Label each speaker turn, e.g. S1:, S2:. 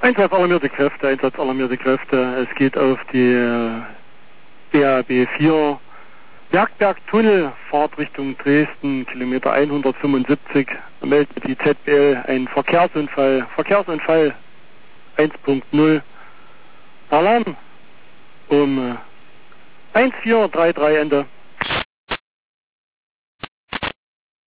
S1: Einsatz alarmierte Kräfte. Es geht auf die BAB 4 Bergbergtunnel, Fahrt Richtung Dresden, Kilometer 175. Da meldet die ZBL einen Verkehrsunfall 1.0. Alarm um 1433 Ende.